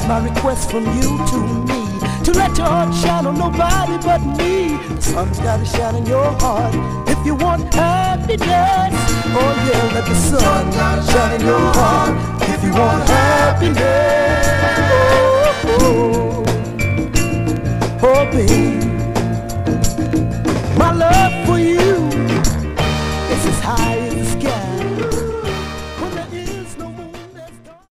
It's my request from you to me, to let your heart shine on nobody but me. The sun's gotta shine in your heart if you want happiness. Oh yeah, let the sun shine in your heart if you want happiness.